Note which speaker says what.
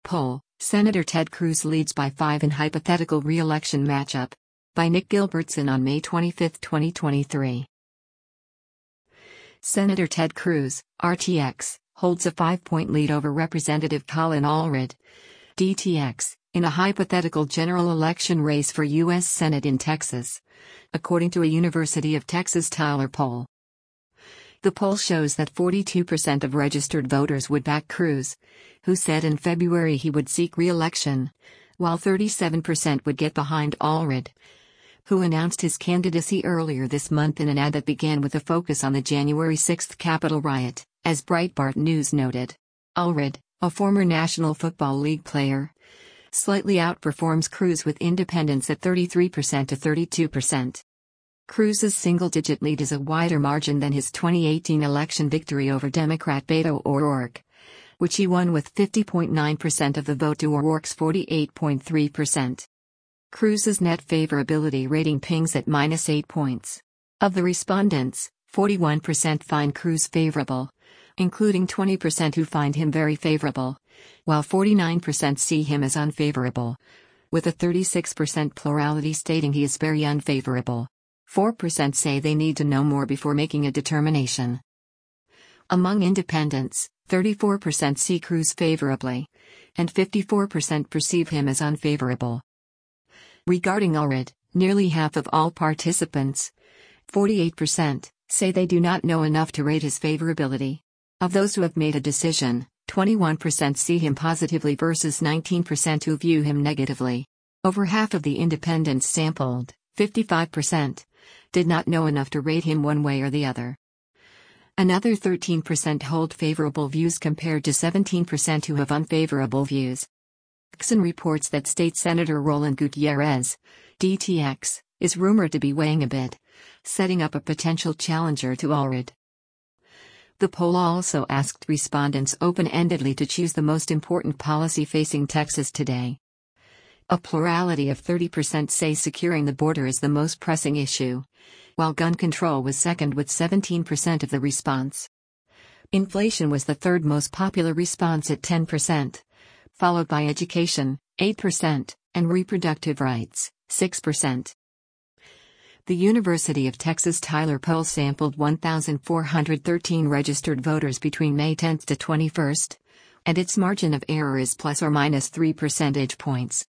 Speaker 1: Poll: Senator Ted Cruz leads by 5 in hypothetical re-election matchup. By Nick Gilbertson on May 25, 2023. Senator Ted Cruz, RTX, holds a 5-point lead over Representative Colin Allred, DTX, in a hypothetical general election race for U.S. Senate in Texas, according to a University of Texas Tyler poll. The poll shows that 42% of registered voters would back Cruz, who said in February he would seek re-election, while 37% would get behind Allred, who announced his candidacy earlier this month in an ad that began with a focus on the January 6 Capitol riot, as Breitbart News noted. Allred, a former National Football League player, slightly outperforms Cruz with independents at 33% to 32%. Cruz's single-digit lead is a wider margin than his 2018 election victory over Democrat Beto O'Rourke, which he won with 50.9% of the vote to O'Rourke's 48.3%. Cruz's net favorability rating pings at -8 points. Of the respondents, 41% find Cruz favorable, including 20% who find him very favorable, while 49% see him as unfavorable, with a 36% plurality stating he is very unfavorable. 4% say they need to know more before making a determination. Among independents, 34% see Cruz favorably, and 54% perceive him as unfavorable. Regarding Allred, nearly half of all participants, 48%, say they do not know enough to rate his favorability. Of those who have made a decision, 21% see him positively versus 19% who view him negatively. Over half of the independents sampled, 55%, did not know enough to rate him one way or the other. Another 13% hold favorable views compared to 17% who have unfavorable views. Nixon reports that State Senator Roland Gutierrez, DTX, is rumored to be weighing a bid, setting up a potential challenger to Allred. The poll also asked respondents open-endedly to choose the most important policy facing Texas today. A plurality of 30% say securing the border is the most pressing issue, while gun control was second with 17% of the response. Inflation was the third most popular response at 10%, followed by education, 8%, and reproductive rights, 6%. The University of Texas Tyler poll sampled 1,413 registered voters between May 10 to 21, and its margin of error is plus or minus 3 percentage points.